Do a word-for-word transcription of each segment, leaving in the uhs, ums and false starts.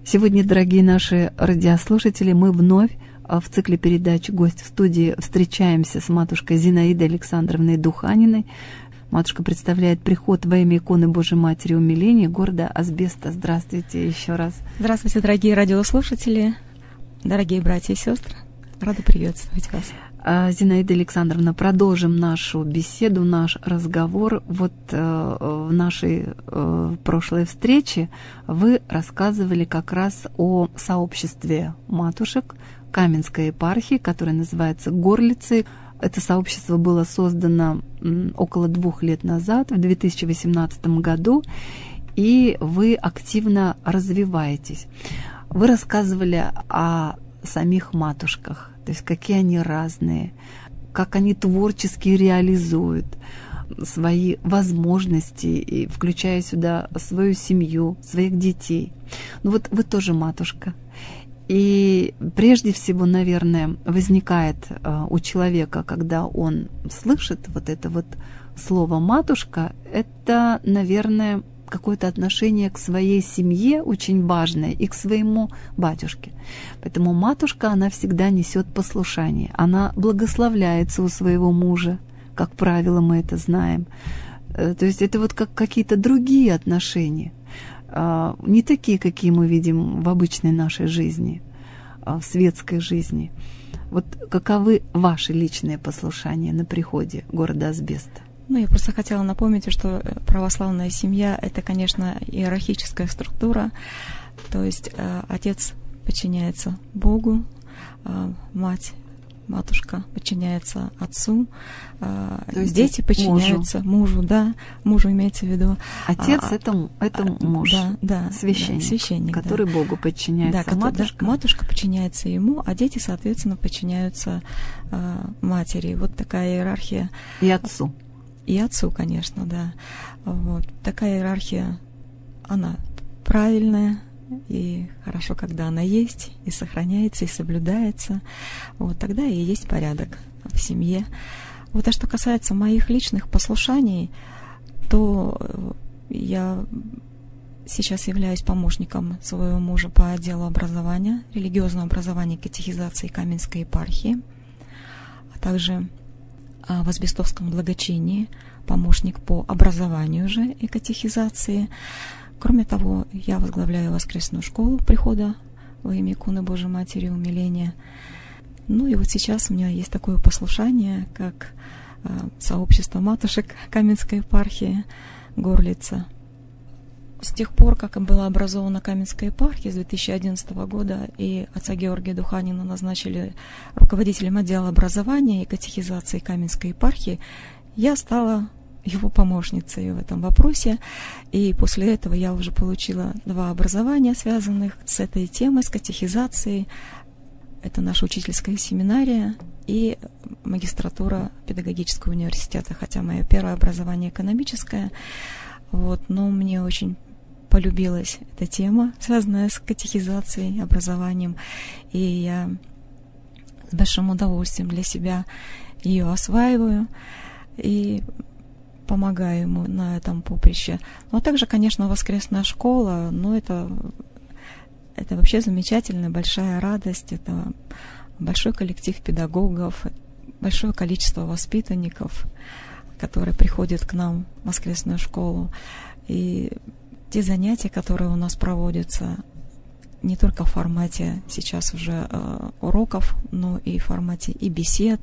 Сегодня, дорогие наши радиослушатели, мы вновь в цикле передач «Гость в студии» встречаемся с матушкой Зинаидой Александровной Духаниной. Матушка представляет приход во имя иконы Божией Матери Умиления города Асбеста. Здравствуйте еще раз. Здравствуйте, дорогие радиослушатели, дорогие братья и сестры. Рада приветствовать вас. Зинаида Александровна, продолжим нашу беседу, наш разговор. Вот э, в нашей э, прошлой встрече вы рассказывали как раз о сообществе матушек Каменской епархии, которое называется Горлицы. Это сообщество было создано м, около двух лет назад, в две тысячи восемнадцатом году, и вы активно развиваетесь. Вы рассказывали о самих матушках, то есть какие они разные, как они творчески реализуют свои возможности, и включая сюда свою семью, своих детей. Ну вот вы тоже матушка. И прежде всего, наверное, возникает у человека, когда он слышит вот это вот слово «матушка», это, наверное, какое-то отношение к своей семье очень важное и к своему батюшке. Поэтому матушка, она всегда несет послушание. Она благословляется у своего мужа, как правило, мы это знаем. То есть это вот как какие-то другие отношения, не такие, какие мы видим в обычной нашей жизни, в светской жизни. Вот каковы ваши личные послушания на приходе города Асбеста? Ну, я просто хотела напомнить, что православная семья — это, конечно, иерархическая структура, то есть э, отец подчиняется Богу, э, мать, матушка подчиняется отцу, э, дети подчиняются мужу. мужу, да, мужу имеется в виду. Отец а, это, это муж, да, да, священник, да, священник, который да. Богу подчиняется, да, матушка. Да, матушка подчиняется ему, а дети, соответственно, подчиняются э, матери. Вот такая иерархия. И отцу. И отцу, конечно, да. Вот. Такая иерархия, она правильная, и хорошо, когда она есть, и сохраняется, и соблюдается. Вот тогда и есть порядок в семье. Вот, а что касается моих личных послушаний, то я сейчас являюсь помощником своего мужа по отделу образования, религиозного образования и катехизации Каменской епархии, а также в Асбестовском благочинии, помощник по образованию же и катехизации. Кроме того, я возглавляю воскресную школу прихода во имя иконы Божией Матери Умиления. Ну и вот сейчас у меня есть такое послушание, как сообщество матушек Каменской епархии Горлица. С тех пор, как была образована Каменская епархия с две тысячи одиннадцатого года, и отца Георгия Духанина назначили руководителем отдела образования и катехизации Каменской епархии, я стала его помощницей в этом вопросе. И после этого я уже получила два образования, связанных с этой темой, с катехизацией. Это наша учительская семинария и магистратура педагогического университета, хотя мое первое образование экономическое. Вот, но мне очень полюбилась эта тема, связанная с катехизацией, образованием, и я с большим удовольствием для себя ее осваиваю и помогаю ему на этом поприще. Ну, а также, конечно, воскресная школа, но это, это вообще замечательная, большая радость, это большой коллектив педагогов, большое количество воспитанников, которые приходят к нам в воскресную школу. И те занятия, которые у нас проводятся, не только в формате сейчас уже э, уроков, но и в формате и бесед,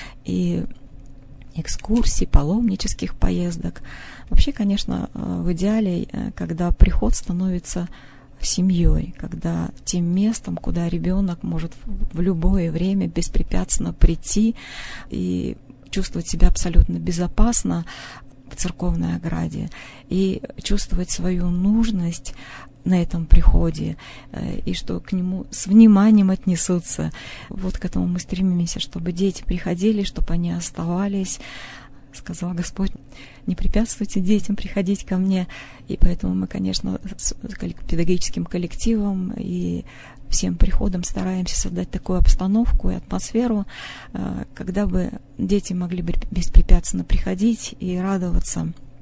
и экскурсий, паломнических поездок. Вообще, конечно, в идеале, когда приход становится семьей, когда тем местом, куда ребенок может в любое время беспрепятственно прийти и чувствовать себя абсолютно безопасно в церковной ограде и чувствовать свою нужность на этом приходе, и что к нему с вниманием отнесутся. Вот к этому мы стремимся, чтобы дети приходили, чтобы они оставались. Сказал Господь, не препятствуйте детям приходить ко мне. И поэтому мы, конечно, с педагогическим коллективом и всем приходом стараемся создать такую обстановку и атмосферу, когда бы дети могли бы беспрепятственно приходить и радоваться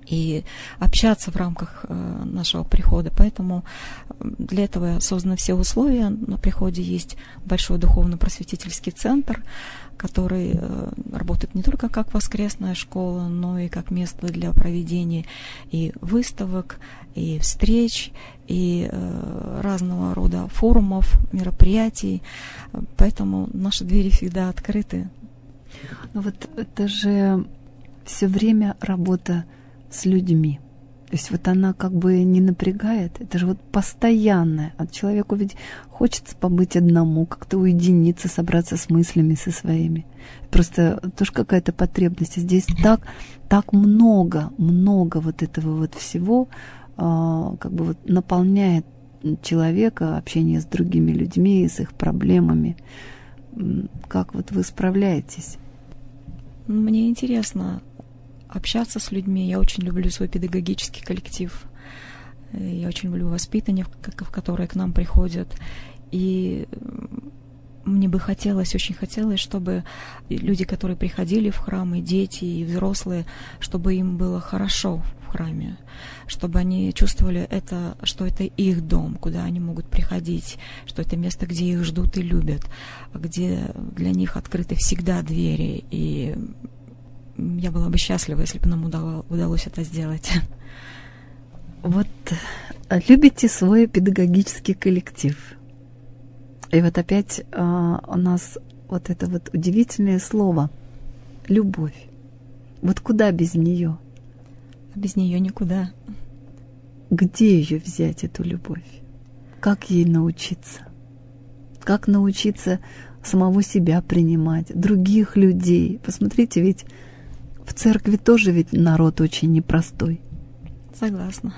и общаться в рамках нашего прихода. Поэтому для этого созданы все условия. На приходе есть большой духовно-просветительский центр, который работает не только как воскресная школа, но и как место для проведения и выставок, и встреч, и разного рода форумов, мероприятий. Поэтому наши двери всегда открыты. Ну вот это же все время работа с людьми. То есть вот она как бы не напрягает, это же вот постоянное. А человеку ведь хочется побыть одному, как-то уединиться, собраться с мыслями со своими. Просто тоже какая-то потребность. Здесь так, так много, много вот этого вот всего, как бы вот наполняет человека, общение с другими людьми, с их проблемами. Как вот вы справляетесь? Мне интересно общаться с людьми. Я очень люблю свой педагогический коллектив. Я очень люблю воспитанников, которые к нам приходят. И мне бы хотелось, очень хотелось, чтобы люди, которые приходили в храм, и дети, и взрослые, чтобы им было хорошо в храме, чтобы они чувствовали это, что это их дом, куда они могут приходить, что это место, где их ждут и любят, где для них открыты всегда двери. И я была бы счастлива, если бы нам удалось это сделать. Вот любите свой педагогический коллектив. И вот опять а, у нас вот это вот удивительное слово «любовь». Вот куда без нее? Без нее никуда. Где ее взять, эту любовь? Как ей научиться? Как научиться самого себя принимать, других людей? Посмотрите, ведь в церкви тоже ведь народ очень непростой. Согласна.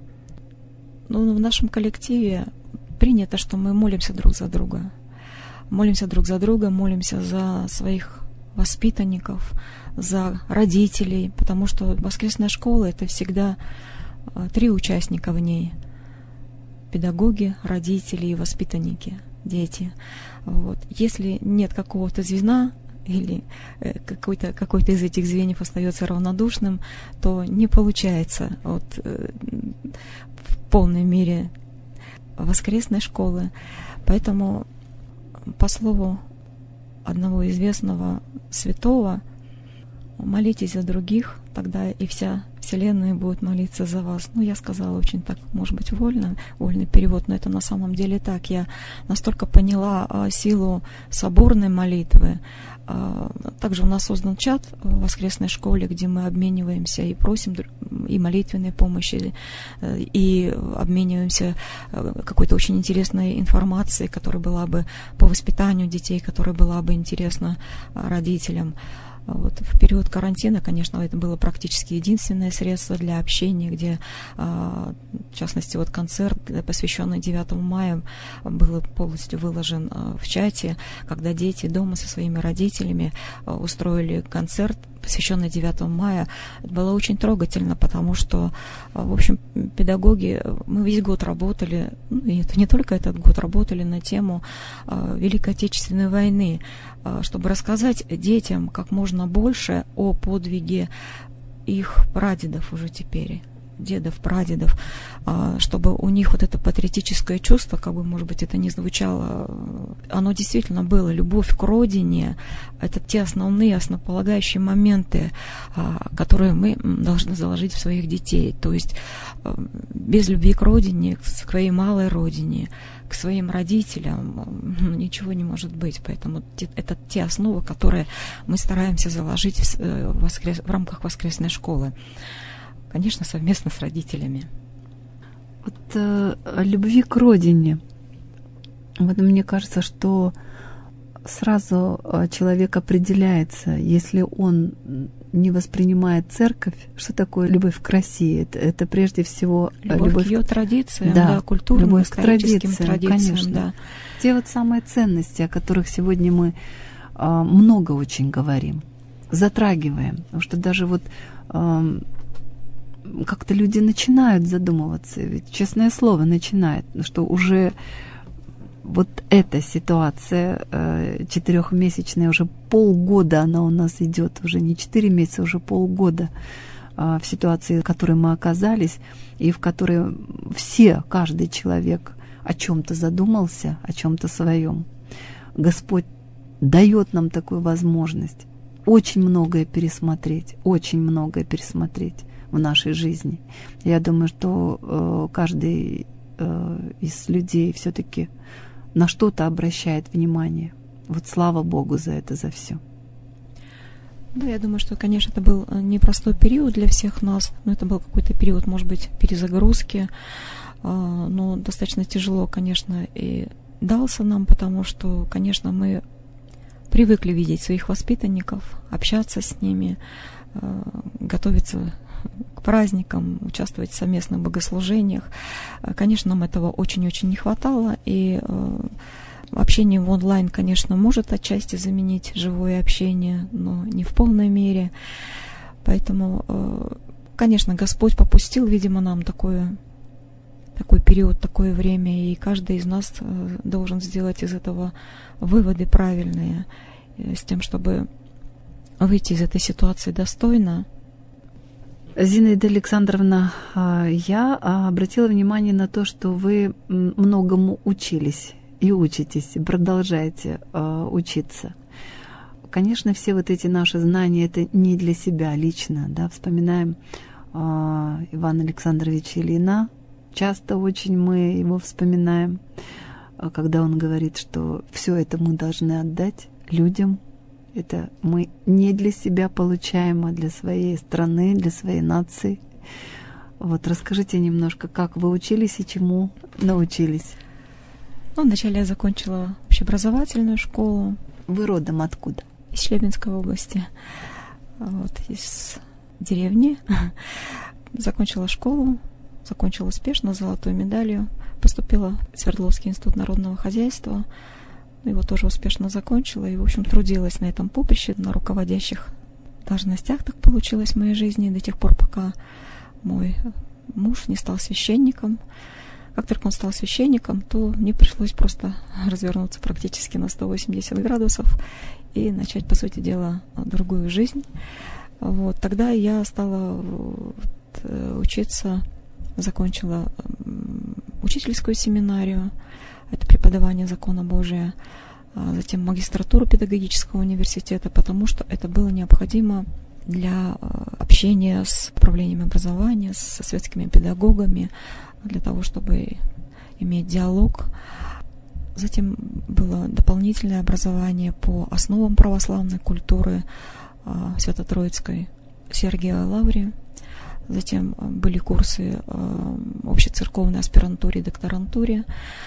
Ну, в нашем коллективе принято, что мы молимся друг за друга. Молимся друг за друга, молимся за своих воспитанников, за родителей, потому что воскресная школа — это всегда три участника в ней. Педагоги, родители и воспитанники, дети. Вот. Если нет какого-то звена, или какой-то, какой-то из этих звеньев остается равнодушным, то не получается вот, в полной мере воскресной школы. Поэтому по слову одного известного святого: молитесь за других, тогда и вся Вселенная будет молиться за вас. Ну, я сказала очень так, может быть, вольно, вольный перевод, но это на самом деле так. Я настолько поняла а, силу соборной молитвы. А, также у нас создан чат в воскресной школе, где мы обмениваемся и просим и молитвенной помощи, и обмениваемся какой-то очень интересной информацией, которая была бы по воспитанию детей, которая была бы интересна родителям. Вот в период карантина, конечно, это было практически единственное средство для общения, где, в частности, вот концерт, посвященный девятому мая, был полностью выложен в чате, когда дети дома со своими родителями устроили концерт, посвященный девятому мая. Это было очень трогательно, потому что, в общем, педагоги, мы весь год работали, ну, и это не только этот год, работали на тему Великой Отечественной войны, чтобы рассказать детям как можно больше о подвиге их прадедов уже теперь, дедов, прадедов, чтобы у них вот это патриотическое чувство, как бы, может быть, это не звучало, оно действительно было. Любовь к родине — это те основные, основополагающие моменты, которые мы должны заложить в своих детей. То есть без любви к родине, к своей малой родине, к своим родителям ничего не может быть. Поэтому это те основы, которые мы стараемся заложить в, воскрес... в рамках воскресной школы. Конечно, совместно с родителями. Вот э, любви к родине. Вот мне кажется, что сразу человек определяется, если он не воспринимает церковь. Что такое любовь к России? Это, это прежде всего любовь, любовь к ее традициям, да, да, культурным, любовь к традициям, традициям, конечно. Да. Те вот самые ценности, о которых сегодня мы э, много очень говорим, затрагиваем. Потому что даже вот э, как-то люди начинают задумываться, ведь, честное слово, начинают, что уже вот эта ситуация э, четырехмесячная, уже полгода она у нас идет, уже не четыре месяца, уже полгода. в ситуации, в которой мы оказались, и в которой все, каждый человек о чем-то задумался, о чем-то своем. Господь дает нам такую возможность очень многое пересмотреть, очень многое пересмотреть в нашей жизни. Я думаю, что э, каждый э, из людей все-таки на что-то обращает внимание. Вот слава Богу за это, за все. Да, я думаю, что, конечно, это был непростой период для всех нас, но это был какой-то период, может быть, перезагрузки, но достаточно тяжело, конечно, и дался нам, потому что, конечно, мы привыкли видеть своих воспитанников, общаться с ними, готовиться к праздникам, участвовать в совместных богослужениях. Конечно, нам этого очень-очень не хватало, и общение в онлайн, конечно, может отчасти заменить живое общение, но не в полной мере. Поэтому, конечно, Господь попустил, видимо, нам такое, такой период, такое время, и каждый из нас должен сделать из этого выводы правильные, с тем, чтобы выйти из этой ситуации достойно. Зинаида Александровна, я обратила внимание на то, что вы многому учились и учитесь, и продолжаете э, учиться. Конечно, все вот эти наши знания — это не для себя лично, да, вспоминаем э, Ивана Александровича Ильина, часто очень мы его вспоминаем, когда он говорит, что все это мы должны отдать людям, это мы не для себя получаем, а для своей страны, для своей нации. Вот расскажите немножко, как вы учились и чему научились. Ну, вначале я закончила общеобразовательную школу. Вы родом откуда? Из Челябинской области, вот, из деревни. Закончила школу, закончила успешно, с золотой медалью. Поступила в Свердловский институт народного хозяйства. Его тоже успешно закончила и, в общем, трудилась на этом поприще, на руководящих должностях. Так получилось в моей жизни до тех пор, пока мой муж не стал священником. Как только он стал священником, то мне пришлось просто развернуться практически на сто восемьдесят градусов и начать, по сути дела, другую жизнь. Вот. Тогда я стала учиться, закончила учительскую семинарию, это преподавание закона Божия, затем магистратуру педагогического университета, потому что это было необходимо для общения с управлением образования, со светскими педагогами, для того, чтобы иметь диалог. Затем было дополнительное образование по основам православной культуры в Свято-Троицкой Сергиевой Лавре. Затем были курсы общецерковной аспирантуре и докторантуре.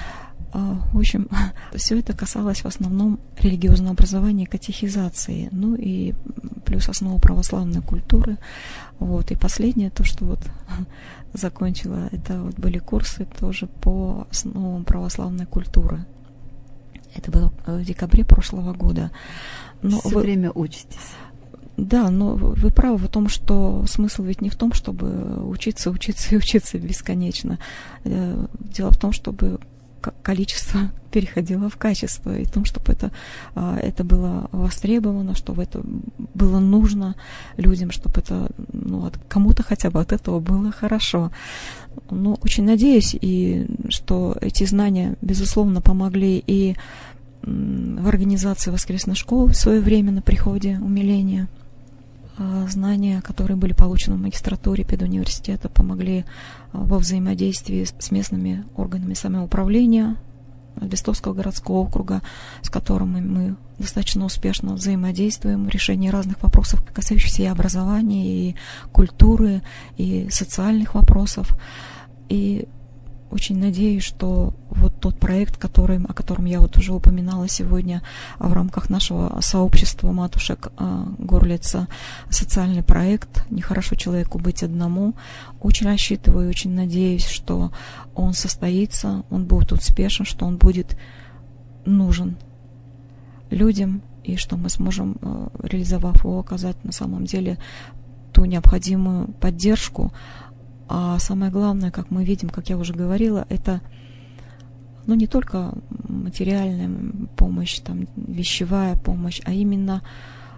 В общем, все это касалось в основном религиозного образования и катехизации, ну и плюс основу православной культуры. Вот. И последнее, то, что вот закончила, это вот были курсы тоже по основам православной культуры. Это было в декабре прошлого года. Но Все вы... время учитесь. Да, но вы правы в том, что смысл ведь не в том, чтобы учиться, учиться и учиться бесконечно. Дело в том, чтобы количество переходило в качество, и в том, чтобы это, это было востребовано, чтобы это было нужно людям, чтобы это, ну, кому-то хотя бы от этого было хорошо. Но очень надеюсь, и что эти знания, безусловно, помогли и в организации воскресной школы в свое время на приходе умиления. Знания, которые были получены в магистратуре педуниверситета, помогли во взаимодействии с местными органами самоуправления Листовского городского округа, с которыми мы достаточно успешно взаимодействуем в решении разных вопросов, касающихся и образования, и культуры, и социальных вопросов. И очень надеюсь, что вот тот проект, который, о котором я вот уже упоминала сегодня в рамках нашего сообщества матушек Горлица, социальный проект «Нехорошо человеку быть одному», очень рассчитываю и очень надеюсь, что он состоится, он будет успешен, что он будет нужен людям, и что мы сможем, реализовав его, оказать на самом деле ту необходимую поддержку. А самое главное, как мы видим, как я уже говорила, это, ну, не только материальная помощь, там, вещевая помощь, а именно,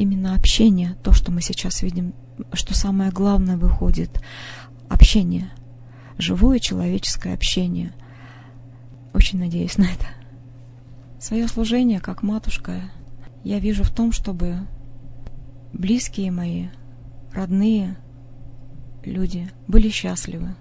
именно общение, то, что мы сейчас видим, что самое главное выходит, общение, живое человеческое общение. Очень надеюсь на это. Свое служение, как матушка, я вижу в том, чтобы близкие мои, родные люди были счастливы.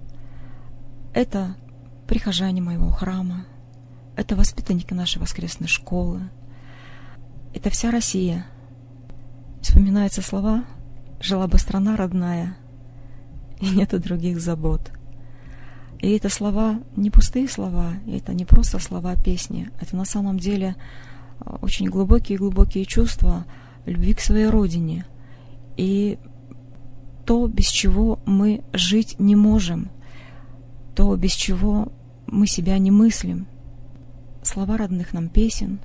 Это прихожане моего храма, это воспитанники нашей воскресной школы, это вся Россия. Вспоминаются слова «Жила бы страна родная, и нету других забот». И это слова не пустые слова, это не просто слова песни, это на самом деле очень глубокие-глубокие чувства любви к своей родине. И то, без чего мы жить не можем, то, без чего мы себя не мыслим. Слова родных нам песен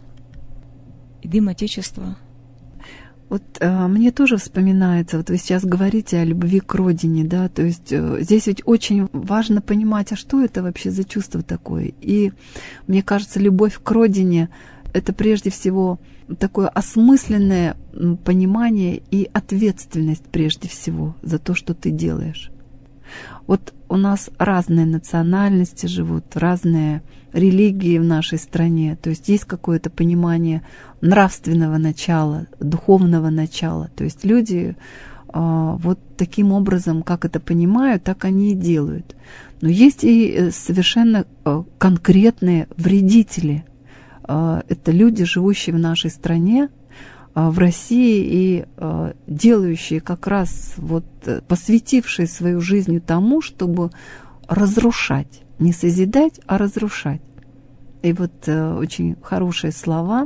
и дым Отечества. Вот а, мне тоже вспоминается, вот вы сейчас говорите о любви к родине, да, то есть э, здесь ведь очень важно понимать, а что это вообще за чувство такое. И мне кажется, любовь к родине — это прежде всего такое осмысленное понимание и ответственность прежде всего за то, что ты делаешь. Вот у нас разные национальности живут, разные религии в нашей стране, то есть есть какое-то понимание нравственного начала, духовного начала, то есть люди а, вот таким образом, как это понимают, так они и делают. Но есть и совершенно а, конкретные вредители. А, это люди, живущие в нашей стране, в России и э, делающие как раз, вот, посвятившие свою жизнь тому, чтобы разрушать, не созидать, а разрушать. И вот э, очень хорошие слова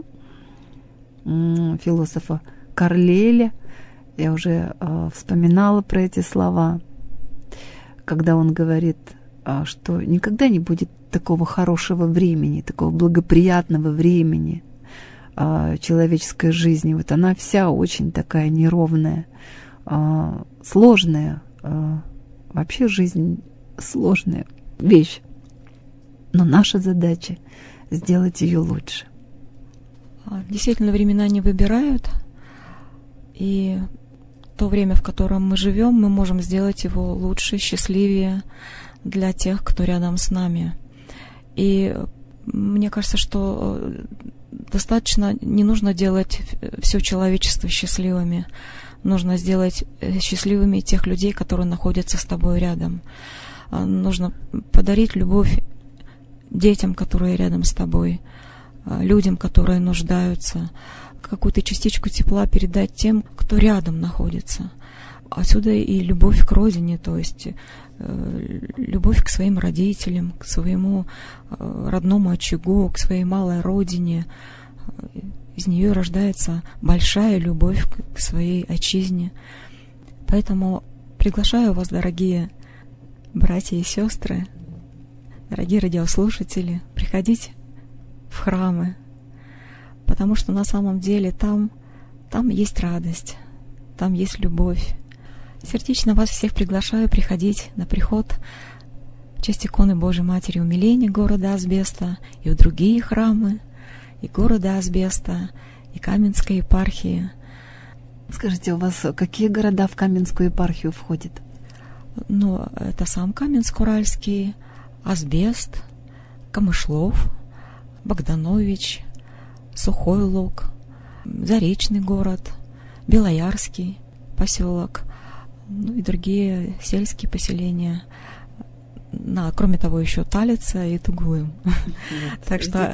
э, философа Карлейля, я уже э, вспоминала про эти слова, когда он говорит, э, что никогда не будет такого хорошего времени, такого благоприятного времени человеческой жизни. Вот она вся очень такая неровная, сложная. Вообще жизнь сложная вещь. Но наша задача сделать ее лучше. Действительно, времена не выбирают. И то время, в котором мы живем, мы можем сделать его лучше, счастливее для тех, кто рядом с нами. И мне кажется, что достаточно, не нужно делать все человечество счастливыми. Нужно сделать счастливыми тех людей, которые находятся с тобой рядом. Нужно подарить любовь детям, которые рядом с тобой, людям, которые нуждаются, какую-то частичку тепла передать тем, кто рядом находится. Отсюда и любовь к родине, то есть любовь к своим родителям, к своему родному очагу, к своей малой родине. Из нее рождается большая любовь к своей отчизне. Поэтому приглашаю вас, дорогие братья и сестры, дорогие радиослушатели, приходить в храмы, потому что на самом деле там, там есть радость, там есть любовь. Сердечно вас всех приглашаю приходить на приход в честь иконы Божией Матери Умиления города Асбеста и в другие храмы, и города Асбеста, и Каменской епархии. Скажите, у вас какие города в Каменскую епархию входят? Ну, это сам Каменск-Уральский, Асбест, Камышлов, Богданович, Сухой Лог, Заречный город, Белоярский поселок, ну и другие сельские поселения. На, кроме того, еще Талица и Тугуем. Так что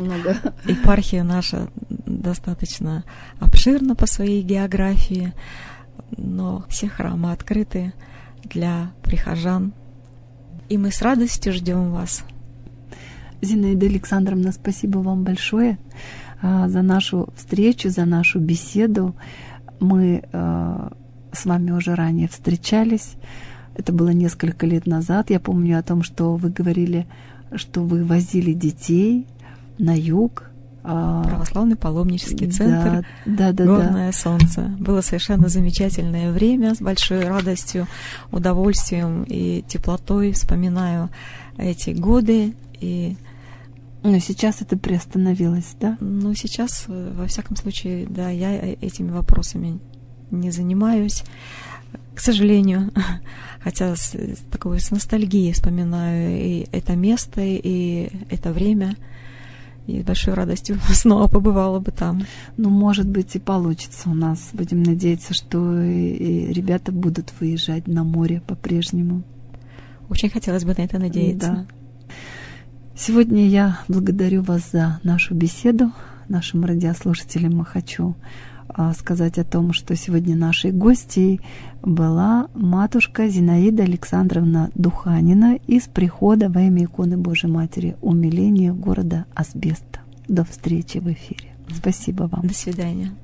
епархия наша достаточно обширна по своей географии, но все храмы открыты для прихожан, и мы с радостью ждем вас. Зинаида Александровна, спасибо вам большое а, за нашу встречу, за нашу беседу. Мы а, с вами уже ранее встречались. Это было несколько лет назад. Я помню о том, что вы говорили, что вы возили детей на юг. Православный паломнический центр, да, да, да, «Горное да. солнце». Было совершенно замечательное время, с большой радостью, удовольствием и теплотой вспоминаю эти годы и Но сейчас это приостановилось, да? Ну, сейчас, во всяком случае, да, я этими вопросами не занимаюсь, к сожалению. Хотя с, с такой с ностальгией вспоминаю и это место, и это время. И с большой радостью снова побывала бы там. Ну, может быть, и получится у нас. Будем надеяться, что и, и ребята будут выезжать на море по-прежнему. Очень хотелось бы на это надеяться. Да. Сегодня я благодарю вас за нашу беседу. Нашим радиослушателям хочу а, сказать о том, что сегодня нашей гостьей была матушка Зинаида Александровна Духанина из прихода во имя иконы Божьей Матери Умиления города Асбеста. До встречи в эфире. Спасибо вам. До свидания.